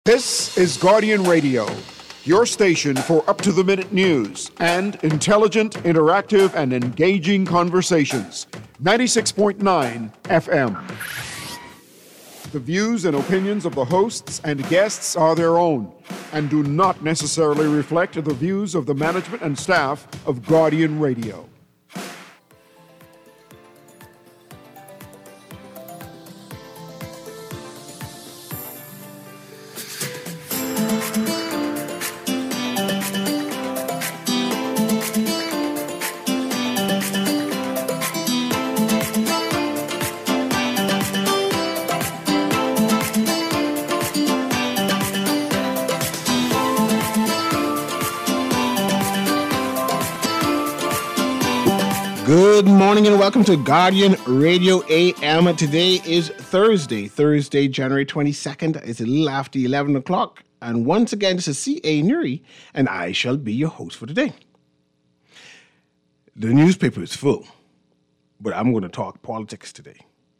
This is Guardian Radio, your station for up-to-the-minute news and intelligent, interactive, and engaging conversations. 96.9 FM. The views and opinions of the hosts and guests are their own and do not necessarily reflect the views of the management and staff of Guardian Radio. Good morning and welcome to Guardian Radio AM. Today is Thursday, January 22nd. It's a little after 11 o'clock. And once again, this is C.A. Nuri, and I shall be your host for today. The newspaper is full, but I'm going to talk politics today.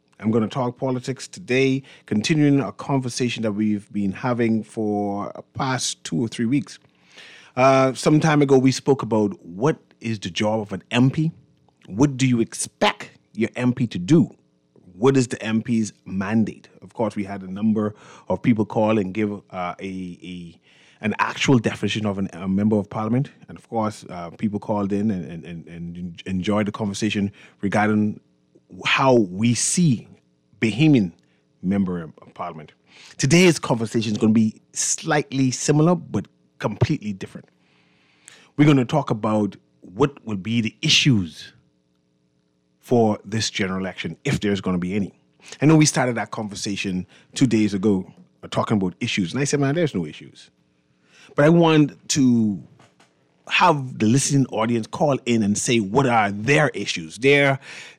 Continuing a conversation that we've been having for the past 2 or 3 weeks. Some time ago, we spoke about what is the job of an MP. What do you expect your MP to do? What is the MP's mandate? Of course, we had a number of people call and give an actual definition of a member of parliament. And of course, people called in and enjoyed the conversation regarding how we see Bahamian member of parliament. Today's conversation is going to be slightly similar, but completely different. We're going to talk about what will be the issues for this general election, if there's going to be any. I know we started that conversation 2 days ago, talking about issues. And I said, man, there's no issues. But I want to have the listening audience call in and say, what are their issues? Their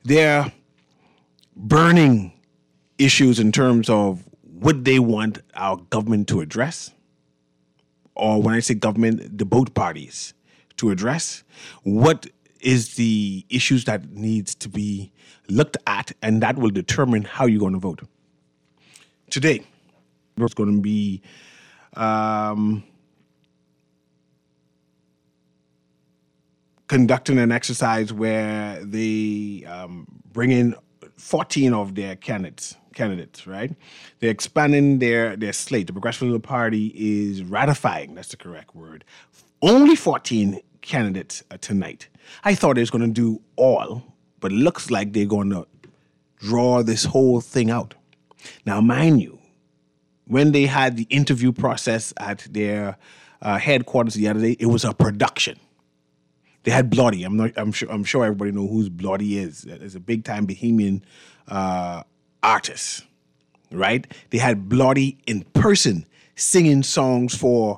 burning issues in terms of what they want our government to address. Or when I say government, the both parties to address. What is the issues that needs to be looked at, and that will determine how you're going to vote. Today, there's going to be conducting an exercise where they bring in 14 of their candidates, right? They're expanding their slate. The Progressive Liberal Party is ratifying, that's the correct word, only 14 candidates tonight. I thought they was going to do all, but it looks like they're going to draw this whole thing out. Now, mind you, when they had the interview process at their headquarters the other day, it was a production. They had Bloody. I'm sure everybody knows who Bloody is. It's a big time Bahamian artist, right? They had Bloody in person singing songs for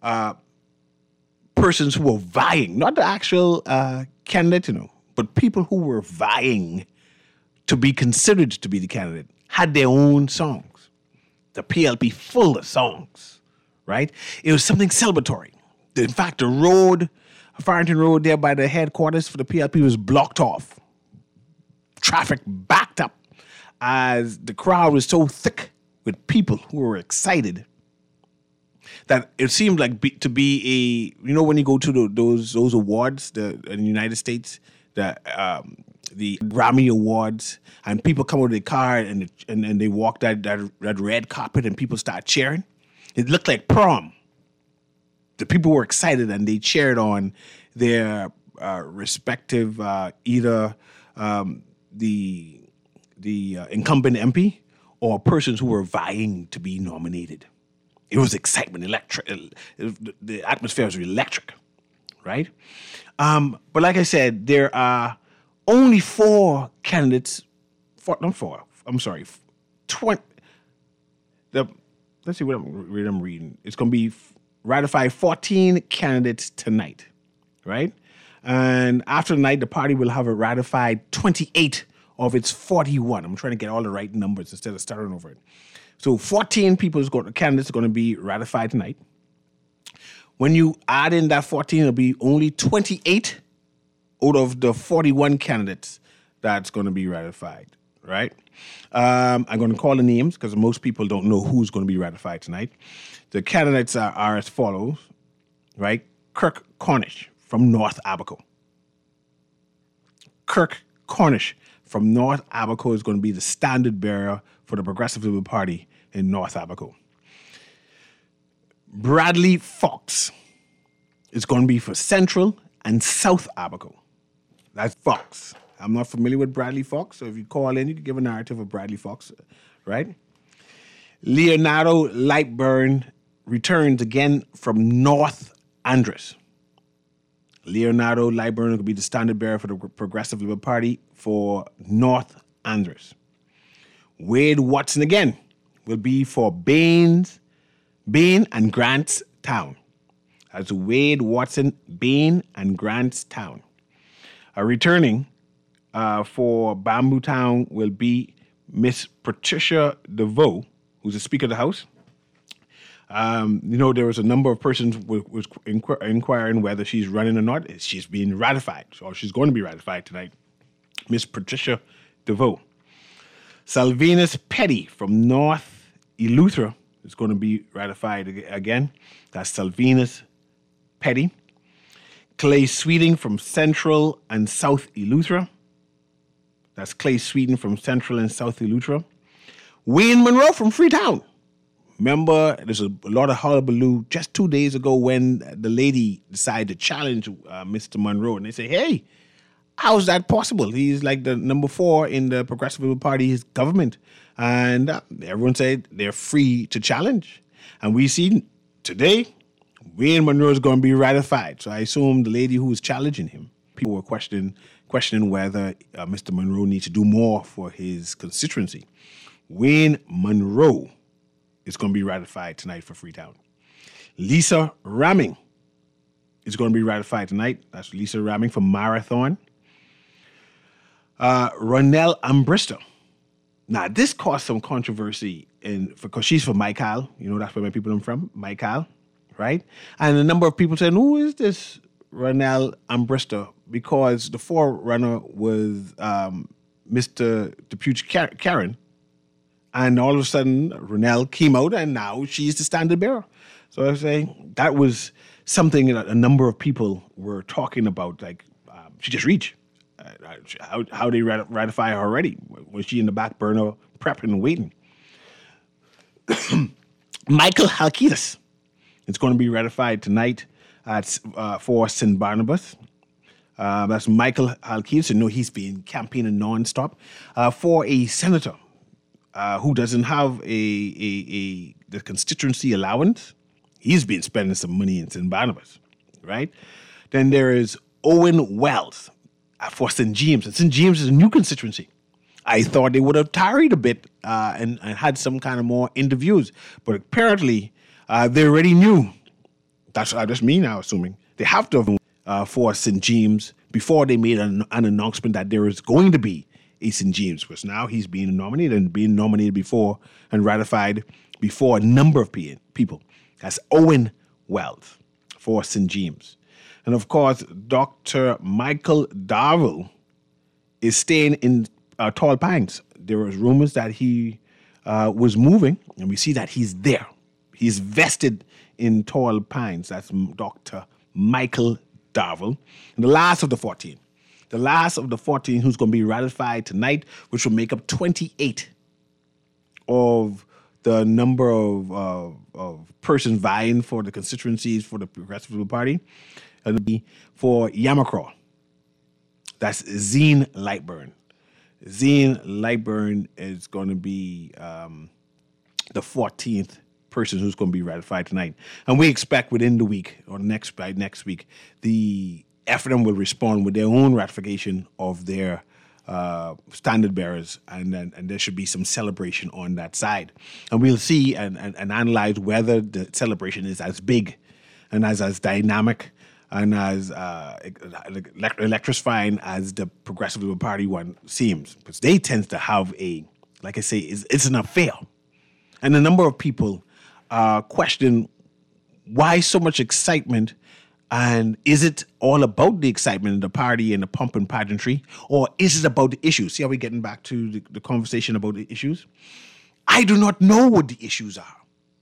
persons who were vying, not the actual candidate, but people who were vying to be considered to be the candidate had their own songs. The PLP full of songs, right? It was something celebratory. In fact, the road, Farrington Road there by the headquarters for the PLP was blocked off. Traffic backed up as the crowd was so thick with people who were excited that it seemed like to be when you go to those awards in the United States, the Grammy Awards, and people come out of their car and they walk that red carpet and people start cheering. It looked like prom. The people were excited and they cheered on their respective either the incumbent MP or persons who were vying to be nominated. It was excitement, electric. The atmosphere was electric, right? But like I said, there are only 4 candidates. 20. Let's see what I'm reading. It's going to be ratified 14 candidates tonight, right? And after tonight, the party will have ratified 28 of its 41. I'm trying to get all the right numbers instead of starting over it. So 14 candidates are going to be ratified tonight. When you add in that 14, it'll be only 28 out of the 41 candidates that's going to be ratified, right? I'm going to call the names because most people don't know who's going to be ratified tonight. The candidates are as follows, right? Kirk Cornish from North Abaco. Kirk Cornish from North Abaco is going to be the standard bearer for the Progressive Liberal Party in North Abaco. Bradley Fox is going to be for Central and South Abaco. That's Fox. I'm not familiar with Bradley Fox, so if you call in, you can give a narrative of Bradley Fox, right? Leonardo Lightburn returns again from North Andros. Leonardo Lightburn will be the standard bearer for the Progressive Liberal Party for North Andros. Wade Watson again will be for Bain and Grants Town. That's Wade Watson, Bain and Grants Town. Returning for Bamboo Town will be Miss Patricia DeVoe, who's the Speaker of the House. There was a number of persons was inquiring whether she's running or not. She's being ratified, so she's going to be ratified tonight. Miss Patricia DeVoe. Salvinus Petty from North Eleuthera is going to be ratified again. That's Salvinus Petty. Clay Sweeting from Central and South Eleuthera. That's Clay Sweeting from Central and South Eleuthera. Wayne Monroe from Freetown. Remember, there's a lot of hullabaloo just 2 days ago when the lady decided to challenge Mr. Monroe. And they say, hey, how is that possible? He's like the number 4 in the Progressive Liberal Party's government. And everyone said they're free to challenge. And we see today, Wayne Monroe is going to be ratified. So I assume the lady who was challenging him, people were questioning whether Mr. Monroe needs to do more for his constituency. Wayne Monroe is going to be ratified tonight for Freetown. Lisa Ramming is going to be ratified tonight. That's Lisa Ramming from Marathon. Ronelle Ambrister. Now, this caused some controversy because she's from Michael. That's where my people are from, Michael, right? And a number of people said, who is this Ronelle Ambrister? Because the forerunner was Mr. Deputy Karen. And all of a sudden, Ronelle came out, and now she's the standard bearer. So I say that was something that a number of people were talking about. Like, she just reached. How they ratify her already? Was she in the back burner prepping and waiting? Michael Halkitis is going to be ratified tonight for St. Barnabas. That's Michael Halkitis. He's been campaigning nonstop for a senator. Who doesn't have the constituency allowance. He's been spending some money in St. Barnabas, right? Then there is Owen Wells for St. James. And St. James is a new constituency. I thought they would have tarried a bit and had some kind of more interviews. But apparently, they already knew. That's me now assuming. They have to have for St. James before they made an announcement that there is going to be a St. James, because now he's being nominated before and ratified before a number of people. That's Owen Wells for St. James. And of course, Dr. Michael Darville is staying in Tall Pines. There was rumors that he was moving, and we see that he's there. He's vested in Tall Pines. That's Dr. Michael Darville. And the last of the 14 who's going to be ratified tonight, which will make up 28 of the number of persons vying for the constituencies for the Progressive Liberal Party. It'll be for Yamacraw. That's Zine Lightburn. Zine Lightburn is going to be the 14th person who's going to be ratified tonight. And we expect within the week or by next week, the FNM will respond with their own ratification of their standard bearers, and there should be some celebration on that side. And we'll see and analyze whether the celebration is as big and as dynamic and as electrifying as the Progressive Liberal Party one seems. Because they tend to have like I say, it's an affair. And a number of people question why so much excitement And is it all about the excitement and the party and the pomp and pageantry? Or is it about the issues? See how we're getting back to the conversation about the issues? I do not know what the issues are.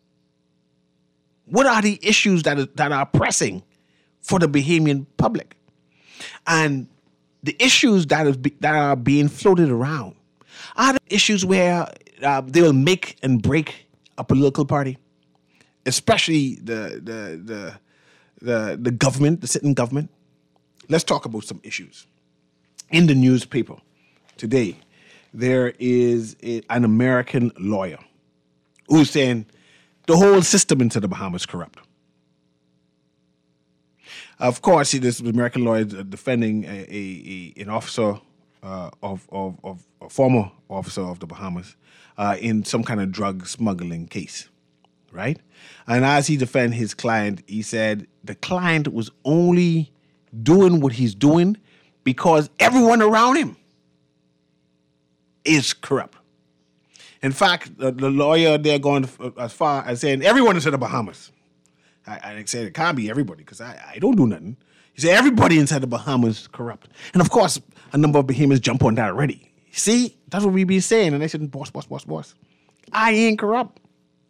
What are the issues that are pressing for the Bahamian public? And the issues that are being floated around are the issues where they will make and break a political party, especially the government, the sitting government. Let's talk about some issues. In the newspaper today, there is an American lawyer who's saying the whole system into the Bahamas is corrupt. Of course, this American lawyer is defending an officer of a former officer of the Bahamas in some kind of drug smuggling case, right? And as he defended his client, he said the client was only doing what he's doing because everyone around him is corrupt. In fact, the lawyer there going as far as saying everyone is in the Bahamas. I said it can't be everybody because I don't do nothing. He said everybody inside the Bahamas is corrupt. And of course, a number of Bahamians jump on that already. See, that's what we be saying. And they said, boss. I ain't corrupt.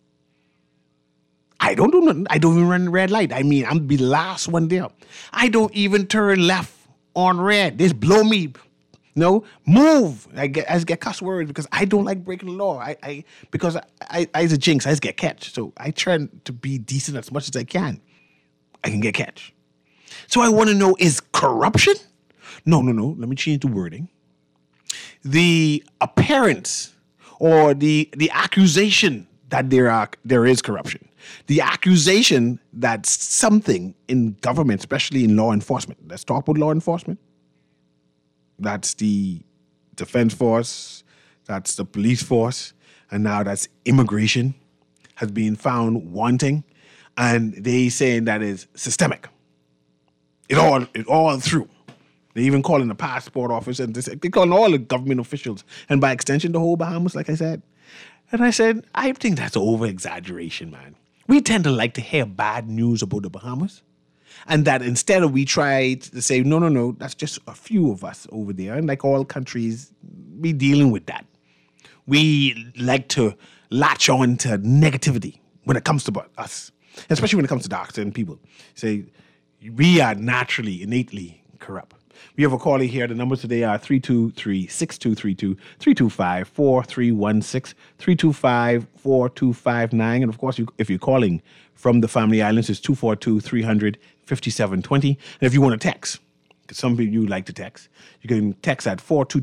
I don't do nothing. I don't even run red light. I mean, I'm the last one there. I don't even turn left on red. They just blow me. No, move. I get cuss words because I don't like breaking the law. Because I as a jinx, I just get catch. So I try to be decent as much as I can. I can get catch. So I want to know, is corruption? No. Let me change the wording. The appearance or the accusation that there is corruption. The accusation that something in government, especially in law enforcement. Let's talk about law enforcement. That's the defense force, that's the police force, and now that's immigration has been found wanting, and they saying that is systemic. It all through. They even calling the passport office and they calling all the government officials, and by extension the whole Bahamas, like I said. And I said, I think that's over exaggeration, man. We tend to like to hear bad news about the Bahamas. And that instead of we try to say, no, that's just a few of us over there. And like all countries, we dealing with that. We like to latch on to negativity when it comes to us, especially when it comes to dark and people. Say, we are naturally, innately corrupt. We have a caller here. The numbers today are 323-6232, 325-4316, 325-4259. And of course, if you're calling from the Family Islands, it's 242-300-5720. And if you want to text, because some people you like to text, you can text at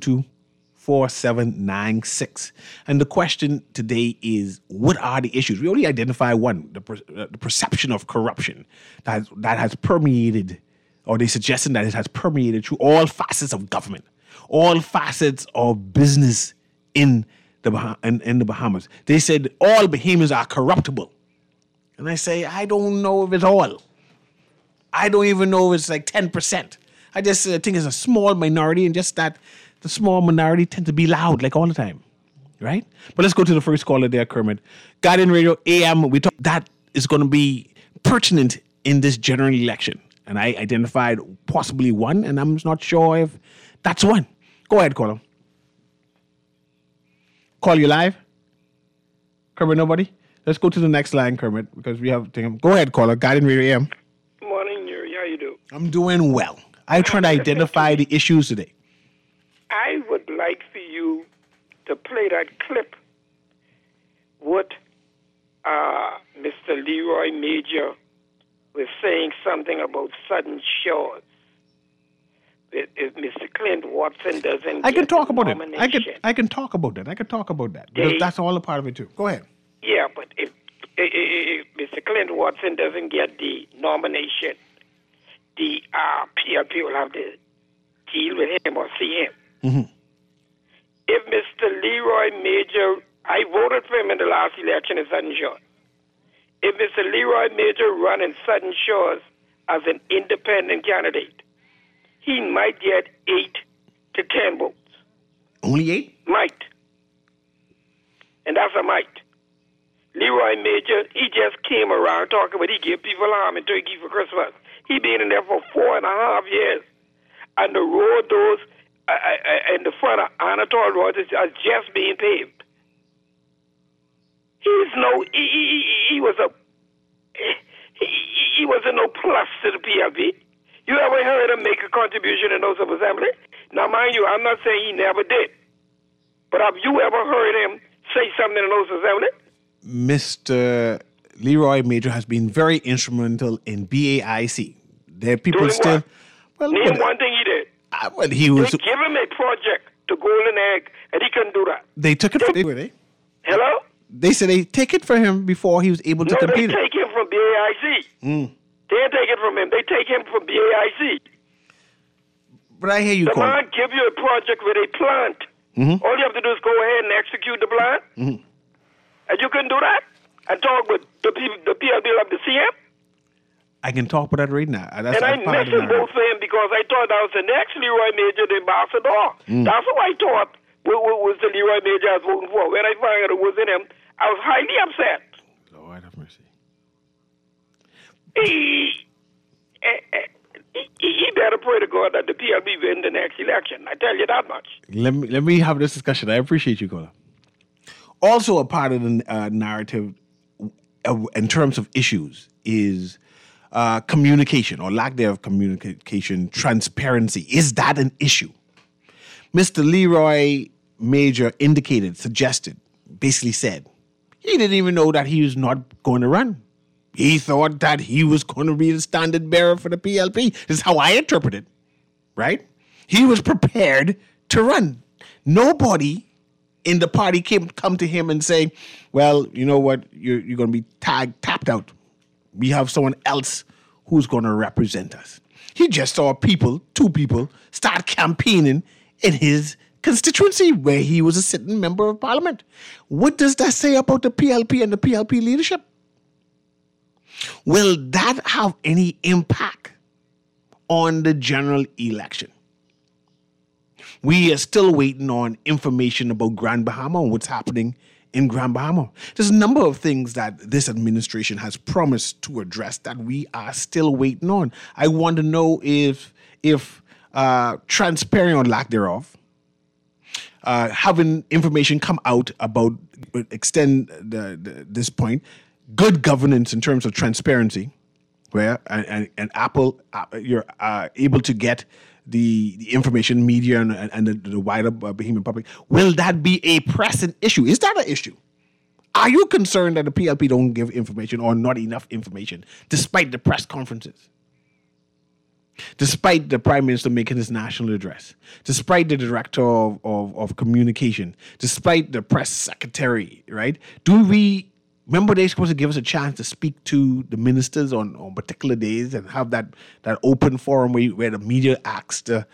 422-4796. And the question today is, what are the issues? We only identify one, the perception of corruption that has permeated, or they suggesting that it has permeated through all facets of government, all facets of business in the Bahamas. They said all Bahamians are corruptible. And I say, I don't know if it's all. I don't even know if it's like 10%. I just think it's a small minority, and just that the small minority tend to be loud like all the time, right? But let's go to the first caller there, Kermit. Guardian Radio AM, we talk that is going to be pertinent in this general election. And I identified possibly one, and I'm not sure if that's one. Go ahead, caller. Call you live? Kermit, nobody? Let's go to the next line, Kermit, because we have to. Go ahead, caller. Guardian Radio AM. Morning, Yuri. How you do? I'm doing well. I try to identify the issues today. I would like for you to play that clip with Mr. Leroy Major was saying something about Southern Shores. If Mr. Clint Watson doesn't I can talk about it. I can talk about that. Because that's all a part of it too. Go ahead. Yeah, but if Mr. Clint Watson doesn't get the nomination, the PLP will have to deal with him or see him. Mm-hmm. If Mr. Leroy Major, I voted for him in the last election in Southern Shores. If Mr. Leroy Major run in Southern Shores as an independent candidate, he might get 8 to 10 votes. Only 8? Might. And that's a might. Leroy Major, he just came around talking about he give people ham and turkey for Christmas. He been in there for 4.5 years. And the road, those in the front of Anatole Road are just being paved. He wasn't no plus to the PLP. You ever heard him make a contribution in those of assembly? Now, mind you, I'm not saying he never did. But have you ever heard him say something in those assembly? Mr. Leroy Major has been very instrumental in BAIC. There are people Doing still... what? Name one thing he did. Well, he was... They give him a project to Golden Egg, and he couldn't do that. They took it from him. Hello? They said they take it from him before he was able to complete it. No, they take him from BAIC. They didn't take it from him. They take him from BAIC. But I hear you, The man give you a project with a plant. All you have to do is go ahead and execute the plan. And you can do that and talk with the PLP of the CM. I can talk about that right now. And I mentioned both of them because I thought that was the next Leroy Major, the ambassador. That's what I thought was the Leroy Major I was voting for. When I found out it was in him, I was highly upset. Lord have mercy. He better pray to God that the PLP win the next election. I tell you that much. Let me have this discussion. I appreciate you, Kola. Also, a part of the narrative in terms of issues is communication or lack thereof communication, transparency. Is that an issue? Mr. Leroy Major suggested, basically said, he didn't even know that he was not going to run. He thought that he was going to be the standard bearer for the PLP. This is how I interpret it, right? He was prepared to run. Nobody in the party come to him and say, well, you know what, you're going to be tapped out. We have someone else who's going to represent us. He just saw two people, start campaigning in his constituency where he was a sitting member of parliament. What does that say about the PLP and the PLP leadership? Will that have any impact on the general election? We are still waiting on information about Grand Bahama and what's happening in Grand Bahama. There's a number of things that this administration has promised to address that we are still waiting on. I want to know if transparent or lack thereof, having information come out about extend this point, good governance in terms of transparency, where and Apple you're able to get the information, media, and the wider Bahamian public. Will that be a pressing issue? Is that an issue? Are you concerned that the PLP don't give information or not enough information, despite the press conferences? Despite the Prime Minister making his national address, despite the Director of Communication, despite the Press Secretary, right? Remember they're supposed to give us a chance to speak to the ministers on particular days and have that open forum where the media asks the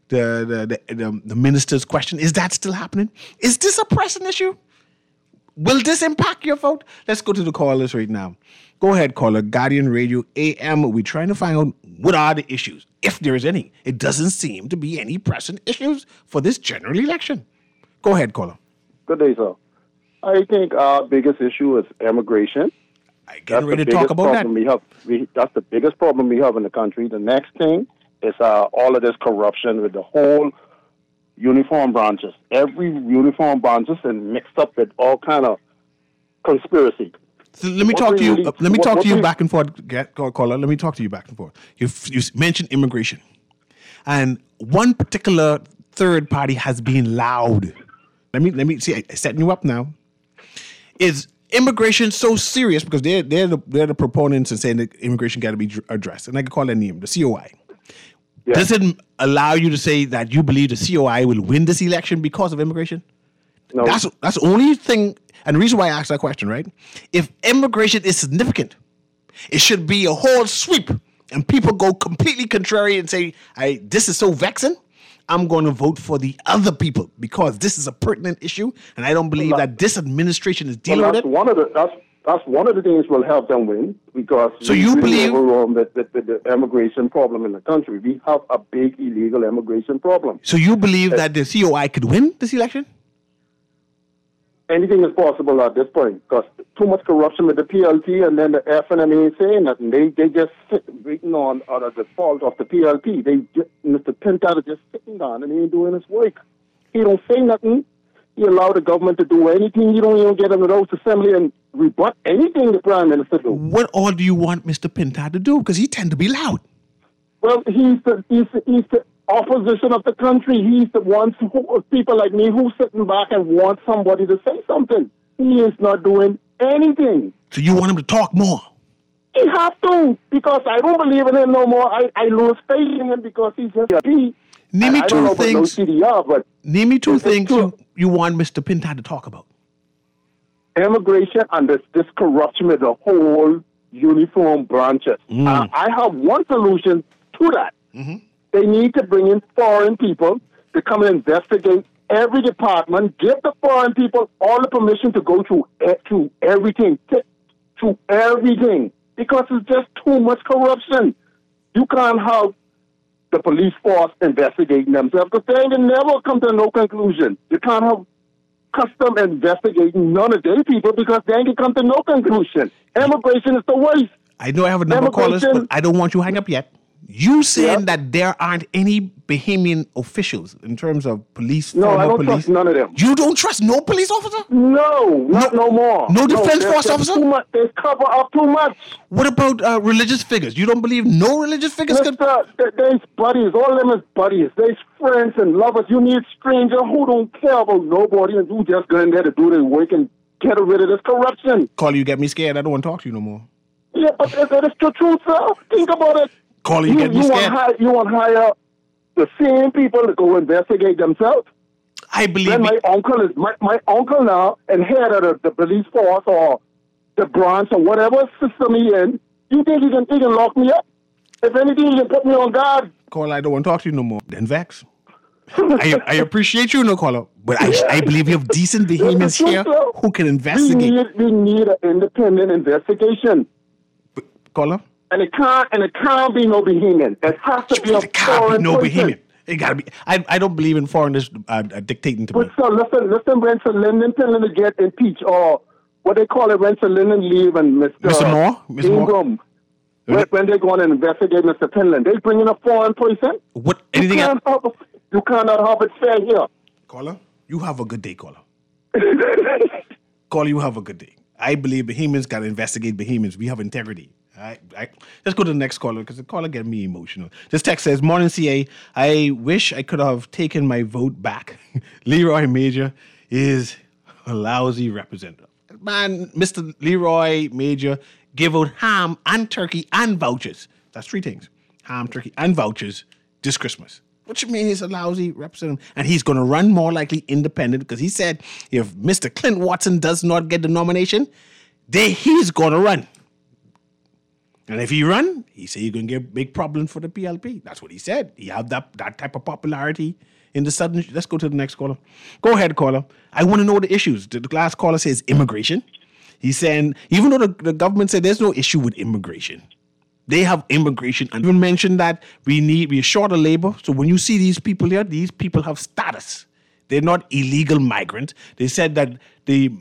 ministers question. Is that still happening? Is this a pressing issue? Will this impact your vote? Let's go to the callers right now. Go ahead, caller. Guardian Radio AM. We're trying to find out what are the issues, if there is any. It doesn't seem to be any pressing issues for this general election. Go ahead, caller. Good day, sir. I think our biggest issue is immigration. I get ready to talk about that. That's the biggest problem we have in the country. The next thing is all of this corruption with the whole uniform branches. Every uniform branch is mixed up with all kind of conspiracy. So let me talk to you. Let me talk to you back and forth, caller. Let me talk to you back and forth. You mentioned immigration, and one particular third party has been loud. Let me see. I'm setting you up now. Is immigration so serious because they're the proponents and saying that immigration got to be addressed, and I can call that name, the COI. Yeah. Does it allow you to say that you believe the COI will win this election because of immigration? No. That's the only thing, and the reason why I asked that question, right? If immigration is significant, it should be a whole sweep, and people go completely contrary and say, this is so vexing, I'm going to vote for the other people because this is a pertinent issue, and I don't believe that this administration is dealing with it. That's one of the things will help them win because you believe that the immigration problem in the country, we have a big illegal immigration problem. So you believe that the COI could win this election? anything is possible at this point because too much corruption with the PLP and then the FNMA ain't saying nothing. They just sit waiting on the fault of the PLP. Mr. Pintadd is just sitting down and he ain't doing his work. He don't say nothing. He allow the government to do anything. You don't even get him to the House Assembly and rebut anything the Prime Minister do. What all do you want Mr. Pintadd to do? Because he tend to be loud. Well, he's the opposition of the country. He's the ones people like me who's sitting back and want somebody to say something. He is not doing anything. So you want him to talk more? He has to, because I don't believe in him no more. I lose faith in him because he's just a P. Name me I don't know two things. about no CDR, but name me two things you want Mr. Pintadd to talk about. Immigration and this corruption with the whole uniform branches. I have one solution to that. Mm-hmm. They need to bring in foreign people to come and investigate every department, give the foreign people all the permission to go through everything, to everything, because it's just too much corruption. You can't have the police force investigating themselves because they will never come to no conclusion. You can't have custom investigating none of their people because they ain't come to no conclusion. Immigration is the worst. I know I have a number of callers, but I don't want you to hang up yet. You saying that there aren't any Bahamian officials in terms of police? No, I don't police? trust none of them. You don't trust no police officer? No, not no more. No defense force officer? Too much, they cover up too much. What about religious figures? You don't believe no religious figures could? There's buddies. All of them is buddies. There's friends and lovers. You need strangers who don't care about nobody and who just go in there to do their work and get rid of this corruption. Call you get me scared. I don't want to talk to you no more. Yeah, but that is the truth, sir. Think about it. Call you get me scared. You want to hire the same people to go investigate themselves? I believe then my uncle is my uncle now and head of the police force or the branch or whatever system he in. You think he can lock me up? If anything, he can put me on guard. Call, I don't want to talk to you no more. Then vex. I appreciate you, no caller, but I believe you have decent Bahamians here who can investigate. We need an independent investigation. Caller? And it can't be no Bahamian. It has to be a foreign Bahamian. It gotta be. I don't believe in foreigners dictating to me. But so listen, Renson Linden telling to get impeached or what they call it, Renson Linden leave and Mr. Moore, Ingram. When they're going to investigate Mr. Penland, they bring in a foreign person. What? Anything else? You cannot have it fair here. Caller, you have a good day, caller. Caller, you have a good day. I believe Bahamians got to investigate Bahamians. We have integrity. Let's go to the next caller because the caller get me emotional. This text says, "Morning, CA. I wish I could have taken my vote back. Leroy Major is a lousy representative. Man, Mr. Leroy Major give out ham and turkey and vouchers. That's three things. Ham, turkey, and vouchers this Christmas. Which means he's a lousy representative. And he's going to run more likely independent because he said if Mr. Clint Watson does not get the nomination, he's going to run. And if he run, he said he's going to get big problems for the PLP. That's what he said. He have that type of popularity in the southern. Let's go to the next caller. Go ahead, caller. I want to know the issues. The last caller says immigration. He's saying, even though the government said there's no issue with immigration, they have immigration and even mentioned that we're short of labor. So when you see these people here, these people have status. They're not illegal migrants. They said that the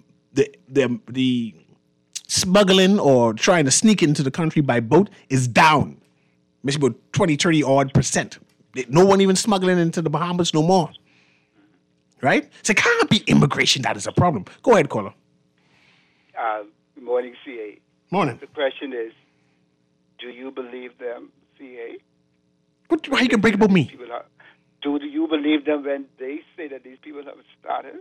smuggling or trying to sneak into the country by boat is down. Maybe about 20, 30 odd %. No one even smuggling into the Bahamas no more. Right? So it can't be immigration that is a problem. Go ahead, caller. Good morning, CA. Morning. The question is, do you believe them, CA? How you can break about me? Do you believe them when they say that these people have status?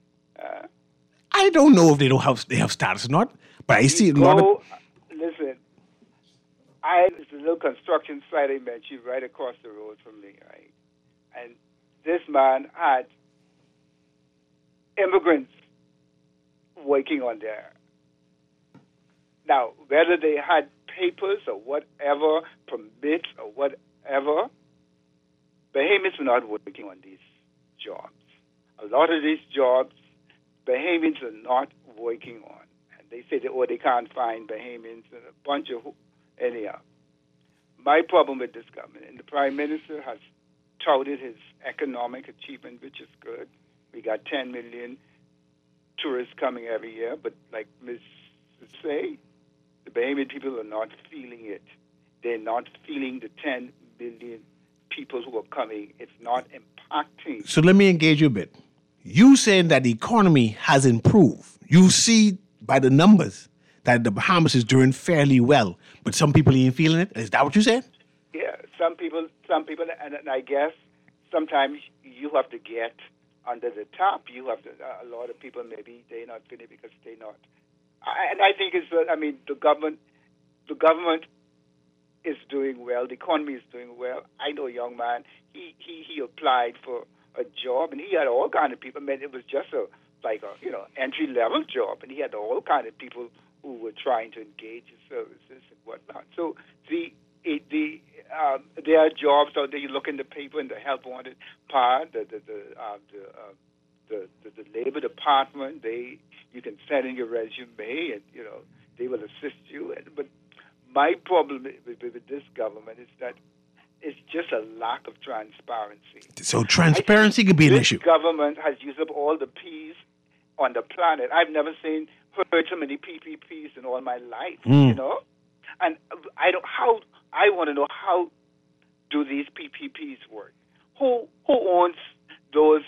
I don't know if they have status or not, but I see a lot of... Listen, it's a little construction site I mentioned right across the road from me, right? And this man had immigrants working on there. Now, whether they had papers or whatever, permits or whatever, Bahamians were not working on these jobs. A lot of these jobs, Bahamians are not working on. And they say they can't find Bahamians and a bunch of... Anyhow, my problem with this government, and the Prime Minister has touted his economic achievement, which is good. We got 10 million tourists coming every year, but like Ms. say, the Bahamian people are not feeling it. They're not feeling the 10 million people who are coming. It's not impacting. So let me engage you a bit. You saying that the economy has improved. You see by the numbers that the Bahamas is doing fairly well, but some people ain't feeling it. Is that what you said? Yeah, some people, and I guess sometimes you have to get under the top. You have to. A lot of people maybe they're not feeling it because they're not. And I think it's. The government is doing well. The economy is doing well. I know a young man. He applied for a job, and he had all kind of people. I mean, it was just a entry level job, and he had all kind of people who were trying to engage his services and whatnot. So there are jobs out there. You look in the paper in the help wanted part, the labor department. You can send in your resume, and they will assist you. But my problem with this government is that it's just a lack of transparency. So transparency could be an issue. This government has used up all the P's on the planet. I've never heard so many PPPs in all my life, And I want to know how do these PPPs work? Who owns those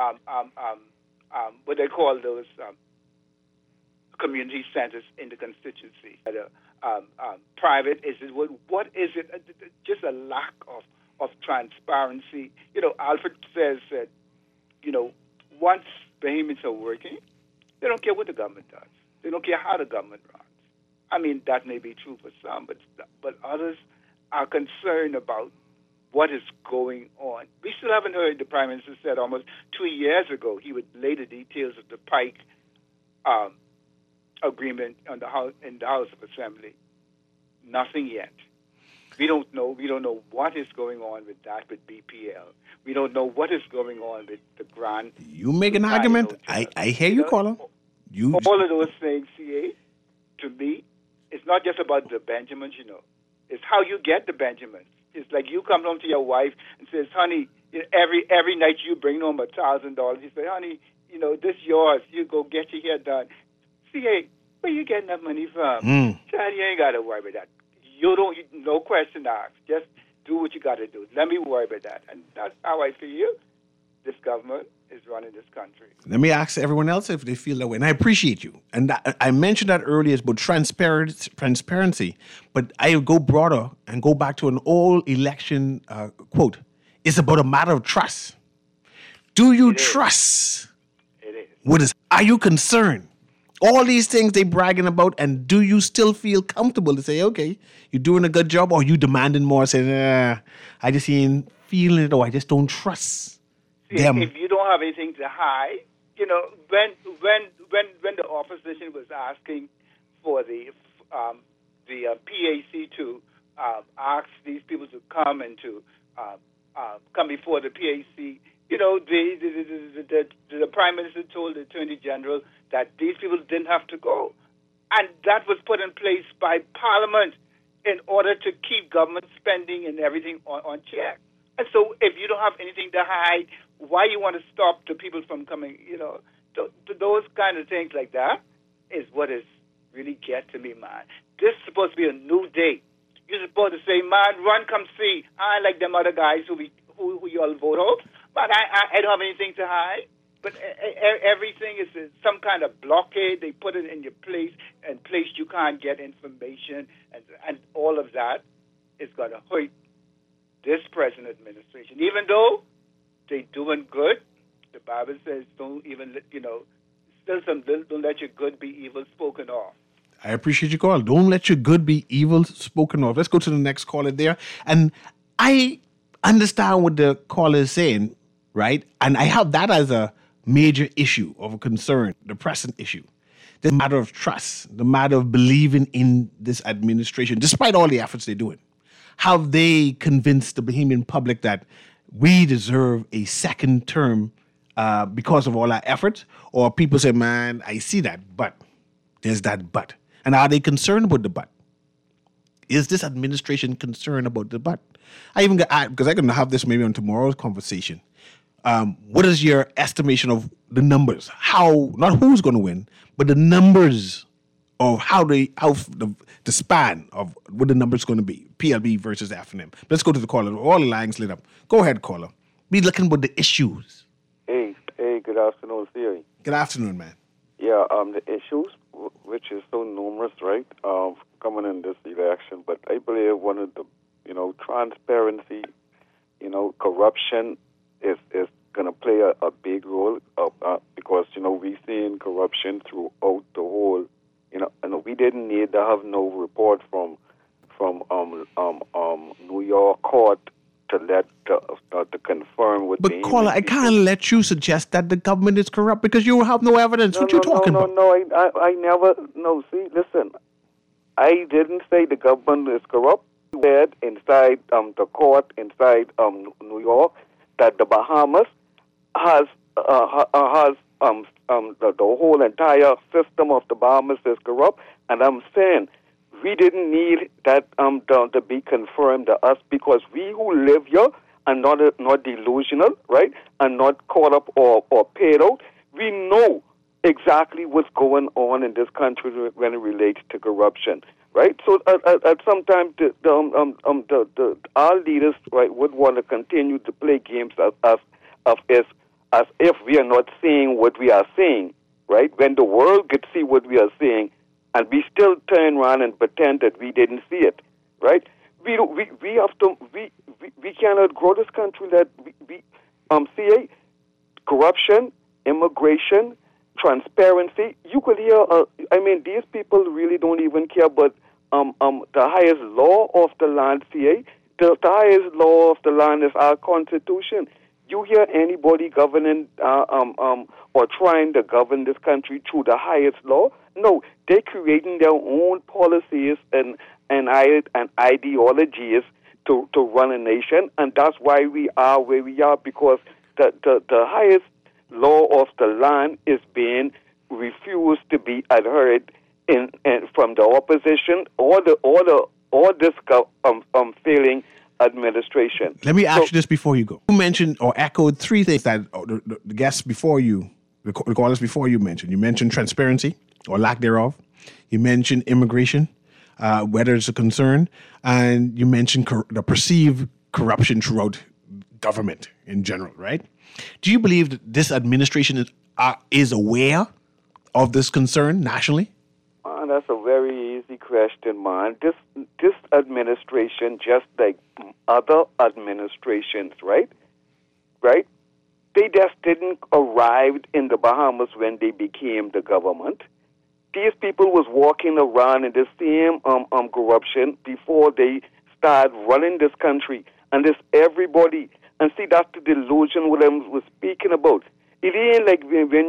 what they call those community centers in the constituency? Private? Is it what is it? Just a lack of transparency. Alfred says that once Bahamians are working, they don't care what the government does. They don't care how the government runs. I mean, that may be true for some, but others are concerned about what is going on. We still haven't heard. The Prime Minister said almost 2 years ago he would lay the details of the Pike agreement in the House of Assembly. Nothing yet. We don't know. We don't know what is going on with that with BPL. We don't know what is going on with the grant. You make an argument. I hear you, caller. All of those things, CA, to me, it's not just about the Benjamins, It's how you get the Benjamins. It's like you come home to your wife and says, honey, every night you bring home $1,000. You say, honey, this yours. You go get your hair done. CA, where you getting that money from? Child, you ain't got to worry about that. No question asked. Just do what you got to do. Let me worry about that. And that's how I feel this government is running this country. Let me ask everyone else if they feel that way. And I appreciate you. And I mentioned that earlier about transparency, but I go broader and go back to an old election quote. It's about a matter of trust. Do you trust? It is. What is? Are you concerned? All these things they bragging about, and do you still feel comfortable to say, okay, you're doing a good job, or you demanding more, saying, I just ain't feeling it, or I just don't trust them. If you don't have anything to hide, when the opposition was asking for the PAC to ask these people to come and to come before the PAC, the Prime Minister told the Attorney General that these people didn't have to go. And that was put in place by Parliament in order to keep government spending and everything on check. And so if you don't have anything to hide, why you want to stop the people from coming, those kind of things like that is what is really get to me, man. This is supposed to be a new day. You're supposed to say, man, run, come see. I like them other guys who you all vote out. But I don't have anything to hide. But everything is some kind of blockade. They put it in your place you can't get information, and all of that is going to hurt this present administration. Even though they're doing good, the Bible says don't let your good be evil spoken of. I appreciate your call. Don't let your good be evil spoken of. Let's go to the next caller there. And I understand what the caller is saying, right? And I have that as a major issue of a concern, the pressing issue. The matter of trust, the matter of believing in this administration, despite all the efforts they're doing. Have they convinced the Bahamian public that we deserve a second term because of all our efforts? Or people say, man, I see that, but there's that but. And are they concerned about the but? Is this administration concerned about the but? I even got, because I'm going to have this maybe on tomorrow's conversation. What is your estimation of the numbers? How, not who's going to win, but the numbers of the span of what the numbers going to be, PLP versus FNM. Let's go to the caller. All the lines lit up. Go ahead, caller. Be looking at the issues. Hey, good afternoon, Siri. Good afternoon, man. Yeah, the issues, which is so numerous, right, coming in this election, but I believe one of the, transparency, corruption is going to play a big role because, we've seen corruption throughout the whole, and we didn't need to have no report from New York court to let to confirm what. But caller, I can't let you suggest that the government is corrupt because you have no evidence. What you talking about? No, I never. No, see, listen, I didn't say the government is corrupt. You said inside the court inside New York that the Bahamas has the whole entire system of the Bahamas is corrupt, and I'm saying we didn't need that to be confirmed to us because we who live here are not delusional, right, and not caught up or paid out. We know exactly what's going on in this country when it relates to corruption, right? So at some time, our leaders, right, would want to continue to play games as if we are not seeing what we are seeing, right? When the world could see what we are seeing, and we still turn around and pretend that we didn't see it, right? We cannot grow this country that we see corruption, immigration, transparency. You could hear. These people really don't even care. But the highest law of the land, the highest law of the land is our Constitution. You hear anybody governing or trying to govern this country through the highest law? No, they're creating their own policies and ideologies to run a nation, and that's why we are where we are, because the highest law of the land is being refused to be adhered from the opposition or this failing administration. Let me ask you this before you go. You mentioned or echoed three things that the guests before you, the callers before you mentioned. You mentioned transparency or lack thereof. You mentioned immigration, whether it's a concern, and you mentioned the perceived corruption throughout government in general, right? Do you believe that this administration is aware of this concern nationally? That's a very easy question, man. This administration, just like other administrations, right? They just didn't arrive in the Bahamas when they became the government. These people was walking around in the same corruption before they started running this country. And this everybody, and see, that's the delusion what I was speaking about. It ain't like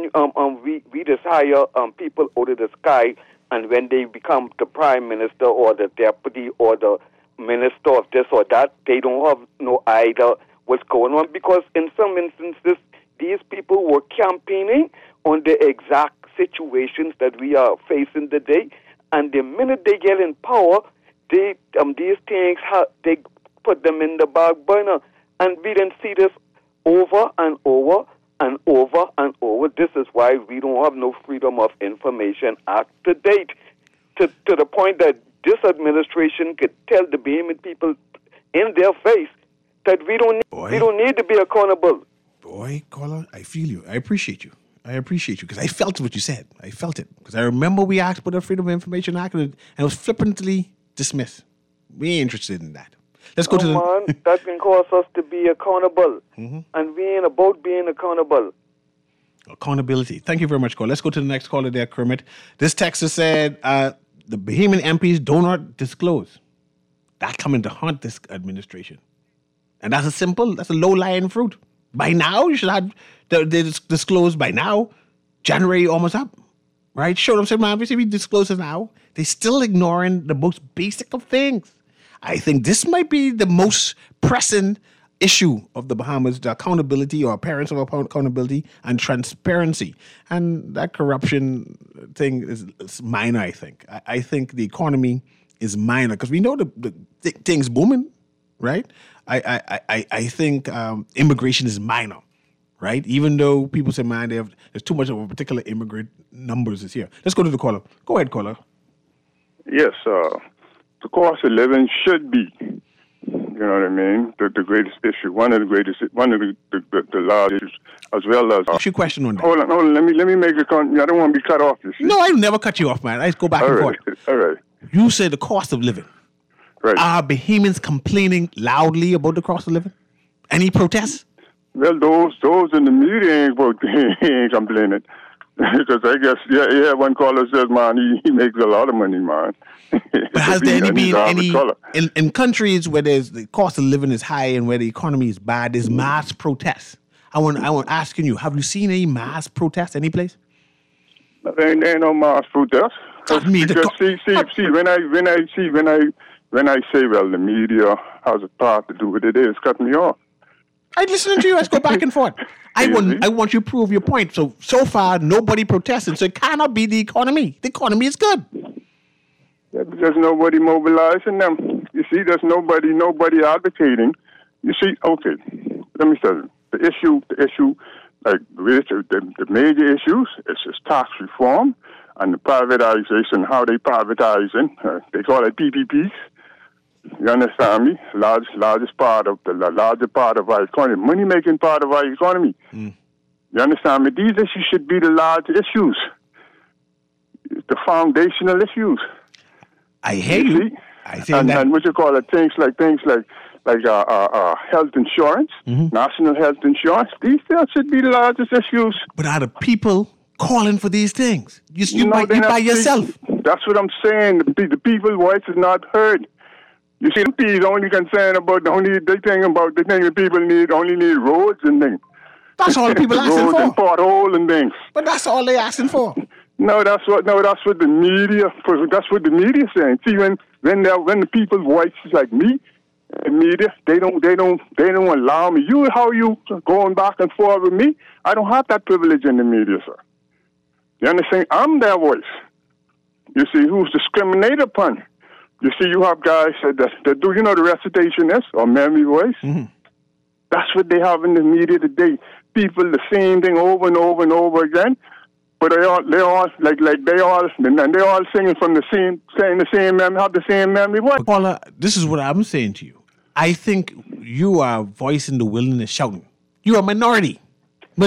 when we just hire people out of the sky, and when they become the prime minister or the deputy or the minister of this or that, they don't have no idea what's going on, because in some instances, these people were campaigning on the exact situations that we are facing today, and the minute they get in power, these things they put them in the back burner, and we didn't see this over and over and over and over. This is why we don't have no Freedom of Information Act to date, to the point that this administration could tell the Bahamian people in their face that we don't need to be accountable. Boy, caller, I feel you. I appreciate you because I felt what you said. I felt it because I remember we asked for the Freedom of Information Act and it was flippantly dismissed. We ain't interested in that. Let's go to the... man, that can cause us to be accountable. Mm-hmm. And we ain't about being accountable. Accountability. Thank you very much, caller. Let's go to the next caller there, Kermit. This texter said the Bahamian MPs do not disclose. That coming to haunt this administration. And that's a low-lying fruit. By now, you should have they disclosed by now. January almost up, right? Show them, say, man, we disclose it now. They're still ignoring the most basic of things. I think this might be the most pressing issue of the Bahamas, the accountability or appearance of accountability and transparency. And that corruption thing is minor, I think. I think the economy is minor because we know the things booming, right? I think immigration is minor. right? Even though people say, man, there's too much of a particular immigrant numbers is here. Let's go to the caller. Go ahead, caller. Yes, the cost of living should be, you know what I mean, the greatest issue, one of the large issues, as well as... What's your question on that? Hold on, let me make a comment. I don't want to be cut off, you see. No, I never cut you off, man. I just go back and forth. All right. You say the cost of living. Right. Are Bahamians complaining loudly about the cost of living? Any protests? Well, those in the media ain't complaining. Because I guess, one caller says, man, he makes a lot of money, man. But has there been any, in countries where the cost of living is high and where the economy is bad, there's mass protests? I want asking you, have you seen any mass protests any place? There ain't no mass protests. Because see, when I say, well, the media has a part to do with it, it's cut me off. I'm listening to you. Let's go back and forth. I want you to prove your point. So far, nobody protested, so it cannot be the economy. The economy is good. Yeah, there's nobody mobilizing them. You see, there's nobody advocating. You see, okay, let me tell you. The issue, like the major issues is tax reform and the privatization, how they privatizing. They call it PPPs. You understand me? Largest part of the larger part of our economy, money-making part of our economy. You understand me? These issues should be the large issues, the foundational issues. I hear you. I say that. And what you call it, things like health insurance, national health insurance. These should be the largest issues. But are the people calling for these things? You by yourself. That's what I'm saying. The people's voice is not heard. You see, the people only concerned about they think people only need roads and things. That's all the people asking roads for. And potholes and things. But that's all they asking for. No, that's what the media. That's what the media saying. See, when the people's voices like me, the media, they don't allow me. How you going back and forth with me? I don't have that privilege in the media, sir. You understand? I'm their voice. You see, who's discriminated upon. You see, you have guys that do, you know, the recitation is, or memory voice. Mm-hmm. That's what they have in the media today. People, the same thing over and over and over again. But they all singing from saying the same memory, have the same memory voice. Paula, this is what I'm saying to you. I think you are voicing the wilderness shouting. You're a minority. But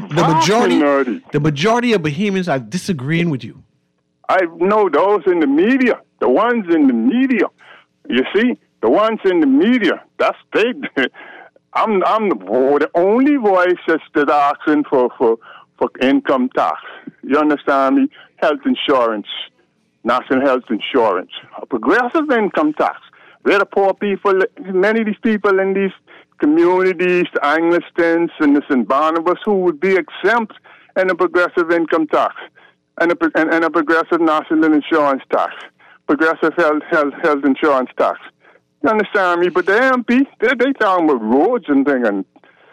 the majority of Bahamians are disagreeing with you. I know those in the media. The ones in the media, you see, the ones in the media, that's they. I'm the only voice that's asking for income tax. You understand me? Health insurance, national health insurance, a progressive income tax. Where the poor people, many of these people in these communities, the Anglistons and the St. Barnabas, who would be exempt in a progressive income tax and a progressive national insurance tax. Progressive health insurance tax. You understand me? But the MP, they talking about roads and things, and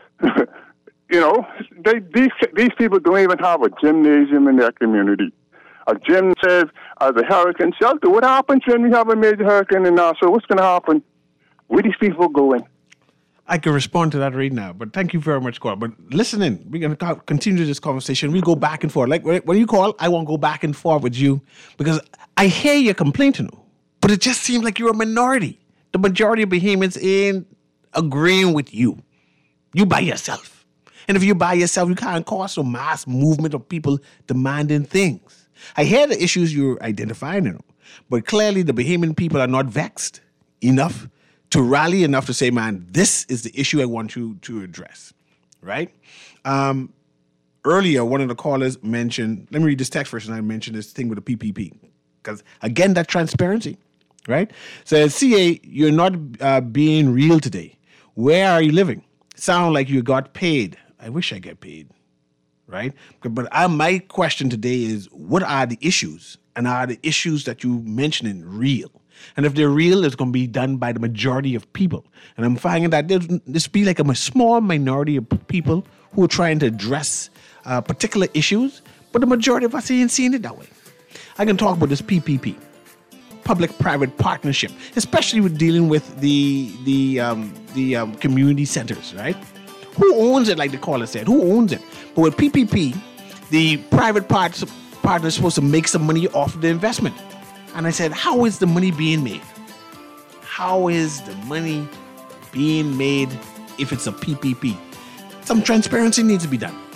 you know, these people don't even have a gymnasium in their community. A gym says as a hurricane shelter. What happens when we have a major hurricane in Nassau? What's going to happen? Where these people going? I can respond to that right now, but thank you very much, Cora. But listen in. We're going to continue this conversation. We go back and forth. Like when you call, I won't go back and forth with you because I hear your complaint, but it just seems like you're a minority. The majority of Bahamians ain't agreeing with you. You by yourself. And if you by yourself, you can't cause a mass movement of people demanding things. I hear the issues you're identifying, but clearly the Bahamian people are not vexed enough to rally enough to say, man, this is the issue I want you to address, right? Earlier, one of the callers mentioned, let me read this text first, and I mentioned this thing with the PPP. Because, again, that transparency, right? Says, CA, you're not being real today. Where are you living? Sound like you got paid. I wish I get paid, right? But my question today is, what are the issues? And are the issues that you mentioning real? And if they're real, it's going to be done by the majority of people. And I'm finding that there's be like a small minority of people who are trying to address particular issues, but the majority of us ain't seeing it that way. I can talk about this PPP, public-private partnership, especially with dealing with the community centers, right? Who owns it, like the caller said? Who owns it? But with PPP, the private partner is supposed to make some money off the investment. And I said, how is the money being made? How is the money being made if it's a PPP? Some transparency needs to be done.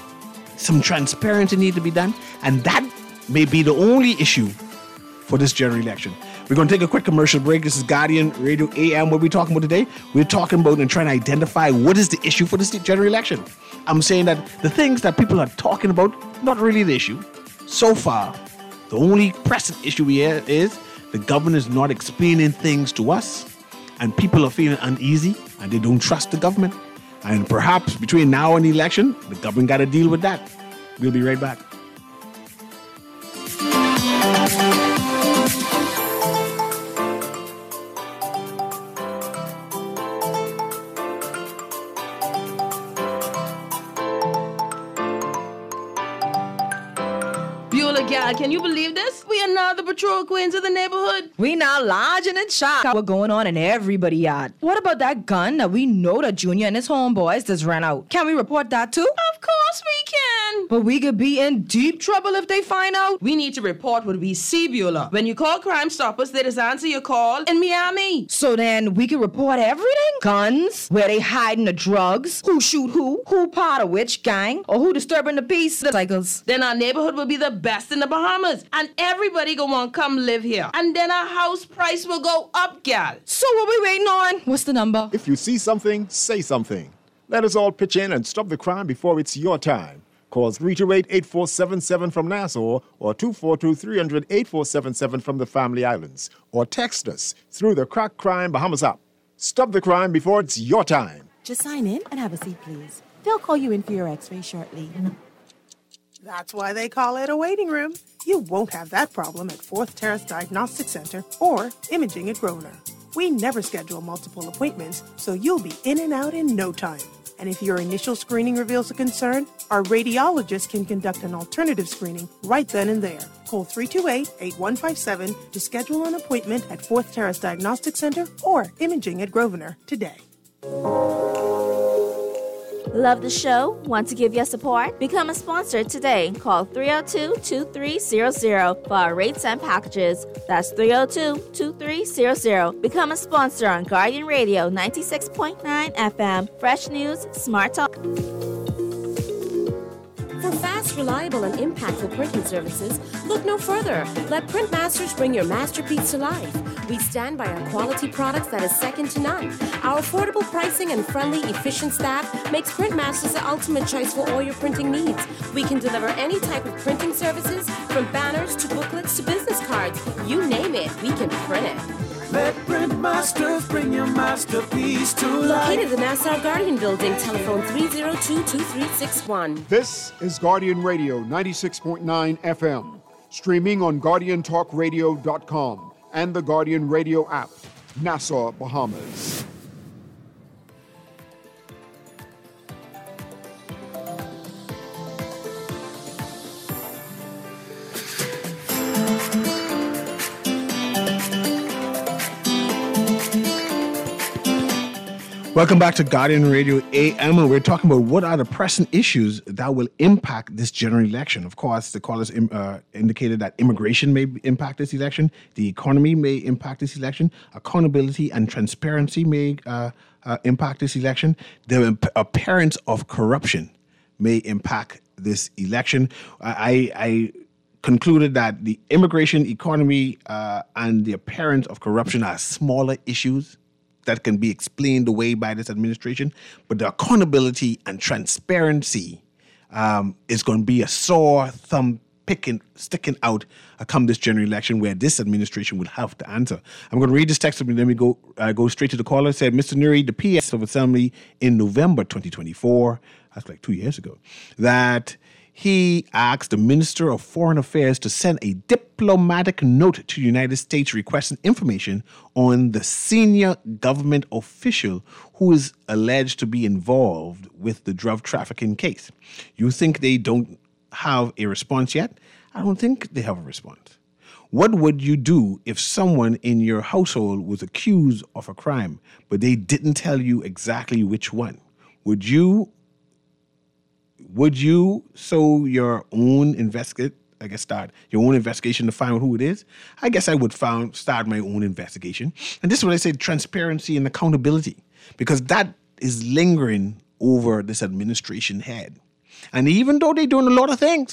And that may be the only issue for this general election. We're going to take a quick commercial break. This is Guardian Radio AM. What we're talking about today, we're talking about and trying to identify what is the issue for this general election. I'm saying that the things that people are talking about, not really the issue. So far, the only pressing issue here is the government is not explaining things to us, and people are feeling uneasy, and they don't trust the government. And perhaps between now and the election, the government got to deal with that. We'll be right back. Gal, can you believe this? We are now the patrol queens of the neighborhood. We now large and in shock. What's going on in everybody's yard? What about that gun that we know that Junior and his homeboys just ran out? Can we report that too? Of course we can. But we could be in deep trouble if they find out. We need to report what we see, Beulah. When you call Crime Stoppers, they just answer your call in Miami. So then we can report everything? Guns, where they hiding the drugs, who shoot who part of which gang, or who disturbing the peace, the cycles. Then our neighborhood will be the best in the Bahamas, and everybody gonna want to come live here. And then our house price will go up, gal. So what we waiting on? What's the number? If you see something, say something. Let us all pitch in and stop the crime before it's your time. Call 328-8477 from Nassau or 242-300-8477 from the Family Islands. Or text us through the Crack Crime Bahamas app. Stop the crime before it's your time. Just sign in and have a seat, please. They'll call you in for your x-ray shortly. That's why they call it a waiting room. You won't have that problem at Fourth Terrace Diagnostic Center or Imaging at Grosvenor. We never schedule multiple appointments, so you'll be in and out in no time. And if your initial screening reveals a concern, our radiologist can conduct an alternative screening right then and there. Call 328-8157 to schedule an appointment at Fourth Terrace Diagnostic Center or Imaging at Grosvenor today. Love the show? Want to give your support? Become a sponsor today. Call 302-2300 for our rates and packages. That's 302-2300. Become a sponsor on Guardian Radio 96.9 FM. Fresh news, smart talk. For fast, reliable, and impactful printing services, look no further. Let Printmasters bring your masterpiece to life. We stand by our quality products that is second to none. Our affordable pricing and friendly, efficient staff makes Printmasters the ultimate choice for all your printing needs. We can deliver any type of printing services, from banners to booklets to business cards. You name it, we can print it. Let Printmasters bring your masterpiece to life. Located in the Nassau Guardian Building, telephone 302-2361. This is Guardian Radio 96.9 FM, streaming on GuardianTalkRadio.com and the Guardian Radio app, Nassau, Bahamas. Welcome back to Guardian Radio AM, and we're talking about what are the pressing issues that will impact this general election. Of course, the callers indicated that immigration may impact this election, the economy may impact this election, accountability and transparency may impact this election, the appearance of corruption may impact this election. I concluded that the immigration, economy, and the appearance of corruption are smaller issues that can be explained away by this administration, but the accountability and transparency is going to be a sore thumb sticking out come this general election, where this administration will have to answer. I'm going to read this text. Let me go straight to the caller. It said, Mr. Nuri, the PS of Assembly in November 2024, that's like 2 years ago, that he asked the Minister of Foreign Affairs to send a diplomatic note to the United States requesting information on the senior government official who is alleged to be involved with the drug trafficking case. You think they don't have a response yet? I don't think they have a response. What would you do if someone in your household was accused of a crime, but they didn't tell you exactly which one? Would you would you sow your own start your own investigation to find out who it is? I guess I would start my own investigation. And this is what I said, transparency and accountability, because that is lingering over this administration head. And even though they're doing a lot of things,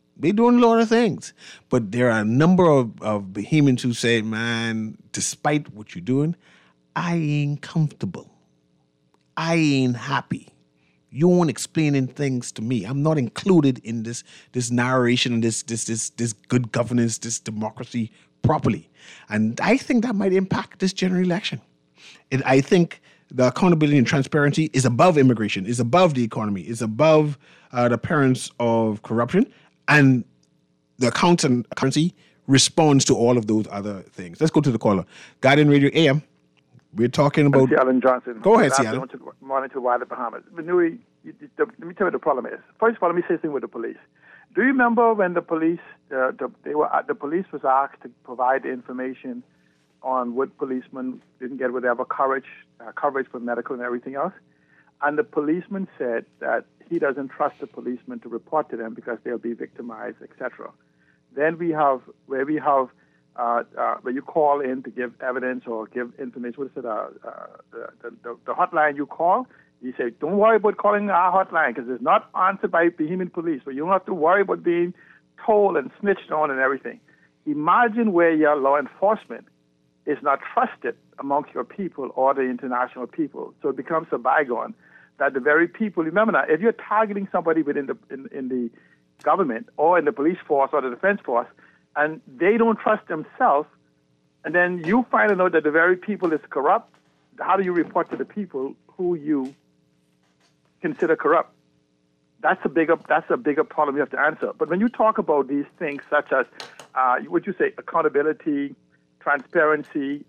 but there are a number of Bahamians who say, man, despite what you're doing, I ain't comfortable. I ain't happy. You aren't explaining things to me. I'm not included in this narration and this good governance, this democracy properly. And I think that might impact this general election. I think the accountability and transparency is above immigration, is above the economy, is above the appearance of corruption, and the accountability responds to all of those other things. Let's go to the caller. Guardian Radio AM. We're talking about... C. Alan Johnson. Go ahead, C. Alan. Morning to Wild Bahamas. But Nui, let me tell you what the problem is. First of all, let me say something with the police. Do you remember when the police police was asked to provide information on what policemen didn't get whatever coverage for medical and everything else? And the policeman said that he doesn't trust the policeman to report to them because they'll be victimized, etc. Then where you call in to give evidence or give information, what is it, the hotline you call, you say, don't worry about calling our hotline because it's not answered by Bahamian police, so you don't have to worry about being told and snitched on and everything. Imagine where your law enforcement is not trusted amongst your people or the international people, so it becomes a bygone that the very people, remember now, if you're targeting somebody within in the government or in the police force or the defense force, and they don't trust themselves, and then you find out that the very people is corrupt, how do you report to the people who you consider corrupt? That's a bigger problem you have to answer. But when you talk about these things such as, what you say, accountability, transparency,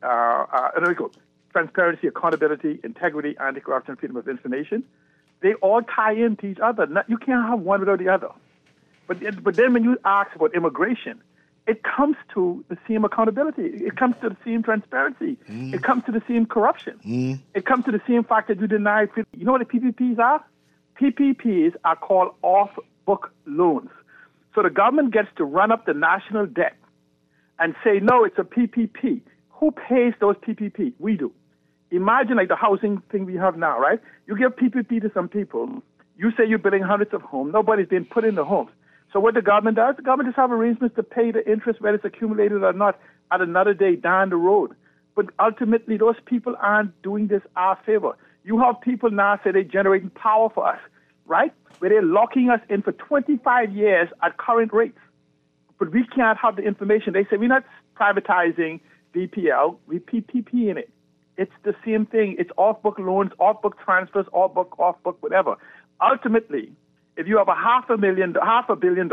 transparency, accountability, integrity, anti-corruption, freedom of information, they all tie into each other. You can't have one without the other. But then when you ask about immigration, it comes to the same accountability. It comes to the same transparency. It comes to the same corruption. It comes to the same fact that you deny freedom. You know what the PPPs are? PPPs are called off-book loans. So the government gets to run up the national debt and say, no, it's a PPP. Who pays those PPP? We do. Imagine like the housing thing we have now, right? You give PPP to some people. You say you're building hundreds of homes. Nobody's being put in the homes. So what the government does, the government just have arrangements to pay the interest, whether it's accumulated or not, at another day down the road. But ultimately, those people aren't doing this our favor. You have people now say they're generating power for us, right? Where they're locking us in for 25 years at current rates. But we can't have the information. They say we're not privatizing BPL, we PPP in it. It's the same thing. It's off-book loans, off-book transfers, off-book, whatever. Ultimately, if you have $500 million or $1 billion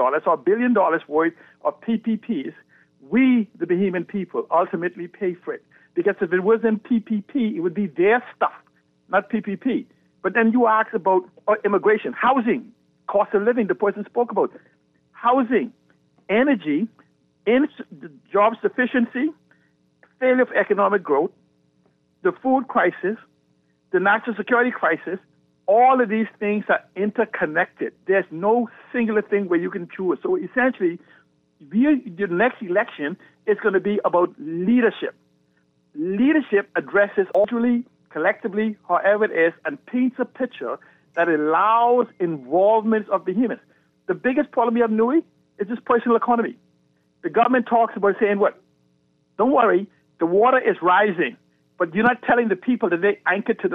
worth of PPPs, we, the Bahamian people, ultimately pay for it. Because if it wasn't PPP, it would be their stuff, not PPP. But then you ask about immigration, housing, cost of living, the person spoke about. Housing, energy, job sufficiency, failure of economic growth, the food crisis, the national security crisis, all of these things are interconnected. There's no singular thing where you can choose. So essentially, the next election is going to be about leadership. Leadership addresses individually, collectively, however it is, and paints a picture that allows involvement of Bahamians. The biggest problem we have, Nui, is this personal economy. The government talks about saying, what? Don't worry, the water is rising. But you're not telling the people that they anchor to the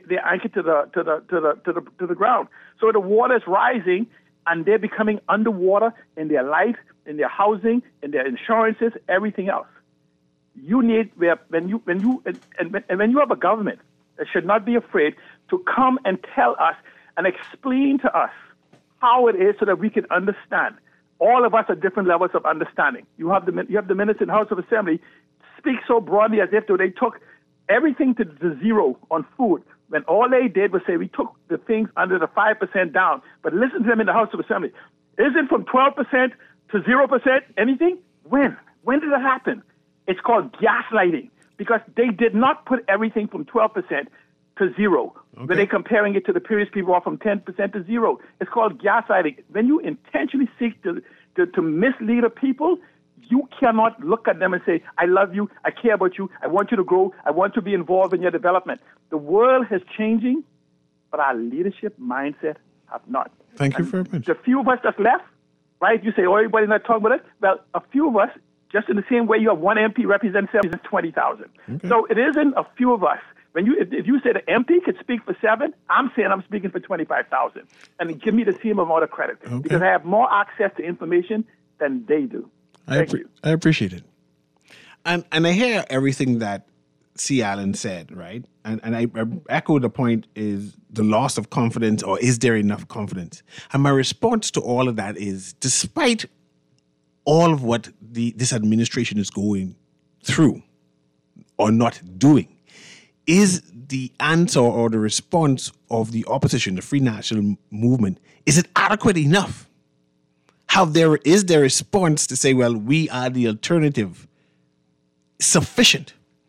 ground. So the water is rising, and they're becoming underwater in their life, in their housing, in their insurances, everything else. You need when you have a government that should not be afraid to come and tell us and explain to us how it is so that we can understand. All of us at different levels of understanding. You have the minister in the House of Assembly speak so broadly as if they took everything to zero on food, when all they did was say we took the things under the 5% down. But listen to them in the House of Assembly. Is it from 12% to 0%? Anything? When? When did it happen? It's called gaslighting, because they did not put everything from 12% to zero. Okay. But they're comparing it to the previous people off from 10% to zero. It's called gaslighting. When you intentionally seek to mislead a people, you cannot look at them and say, I love you, I care about you, I want you to grow, I want to be involved in your development. The world is changing, but our leadership mindset have not. Thank you very much. The few of us that's left, right, you say, oh, everybody's not talking about it. Well, a few of us, just in the same way you have one MP represents 20,000. Okay. So it isn't a few of us. If you say the MP could speak for 7, I'm saying I'm speaking for 25,000. And give me the same amount of credit. Okay. Because I have more access to information than they do. Thank you. I appreciate it. And I hear everything that C. Allen said, right? And I echo the point is the loss of confidence, or is there enough confidence? And my response to all of that is, despite all of what this administration is going through or not doing, is the answer or the response of the opposition, the Free National Movement, is it adequate enough? Is their response to say, well, we are the alternative, sufficient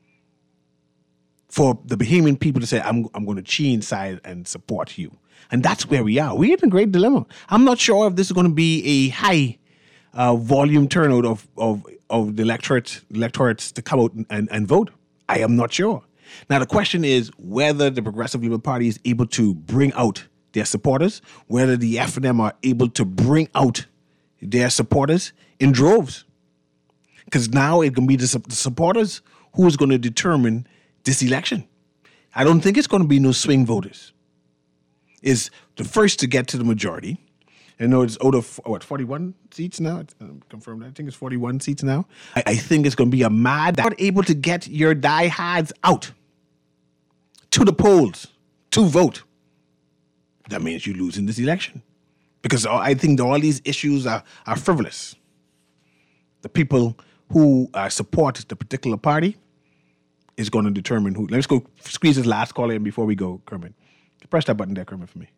for the Bahamian people to say, I'm going to change side and support you? And that's where we are. We're in a great dilemma. I'm not sure if this is going to be a high volume turnout of the electorates to come out and vote. I am not sure. Now, the question is whether the Progressive Liberal Party is able to bring out their supporters, whether the FNM are able to bring out their supporters in droves. Because now it can be the supporters who is going to determine this election. I don't think it's going to be no swing voters. Is the first to get to the majority. I know it's out of, 41 seats now? Confirmed. I think it's 41 seats now. I think it's going to be a mad that able to get your diehards out to the polls to vote. That means you lose in this election. Because I think all these issues are frivolous. The people who support the particular party is going to determine who. Let's go squeeze this last caller in before we go, Kermit. Press that button there, Kermit, for me.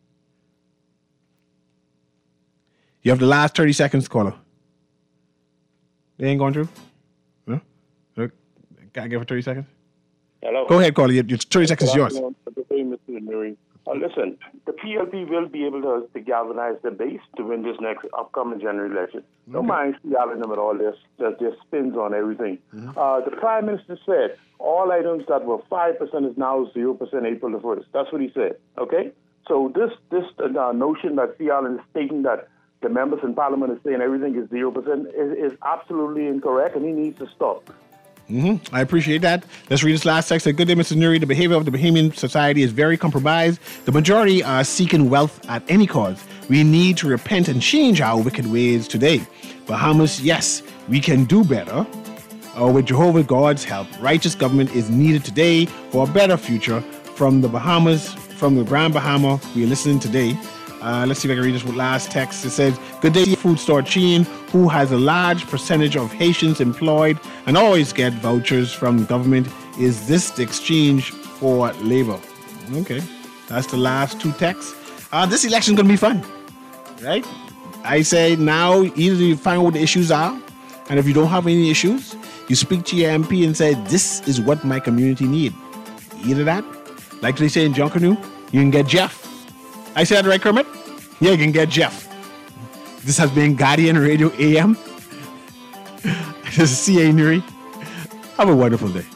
You have the last 30 seconds, caller. They ain't going through? No? Look, can I give it 30 seconds? Hello. Go ahead, caller. Your 30 seconds is yours. Listen, the PLP will be able to galvanize the base to win this next upcoming general election. Don't mind yelling them at all this. There's spins on everything. The Prime Minister said all items that were 5% is now 0% April the 1st. That's what he said, okay? So this notion that C. Allen is stating that the members in Parliament are saying everything is 0% is absolutely incorrect, and he needs to stop. I appreciate that. Let's read this last text. Good day, Mr. Nuri. The behavior of the Bahamian society is very compromised. The majority are seeking wealth at any cost. We need to repent and change our wicked ways today. Bahamas, yes, we can do better. With Jehovah God's help, righteous government is needed today for a better future. From the Bahamas, from the Grand Bahama, we are listening today. Let's see if I can read this last text. It says, good day, food store chain, who has a large percentage of Haitians employed and always get vouchers from the government. Is this the exchange for labor? Okay, that's the last two texts. This election is going to be fun, right? I say now, either you find out what the issues are, and if you don't have any issues, you speak to your MP and say, this is what my community need. Either that, like they say in Junkanoo, you can get Jeff. I said that right, Kermit? Yeah, you can get Jeff. This has been Guardian Radio AM. This is C.A. Nuri. Have a wonderful day.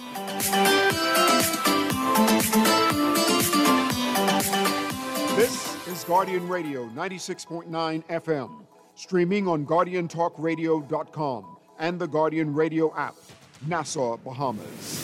This is Guardian Radio 96.9 FM, streaming on GuardianTalkRadio.com and the Guardian Radio app, Nassau, Bahamas.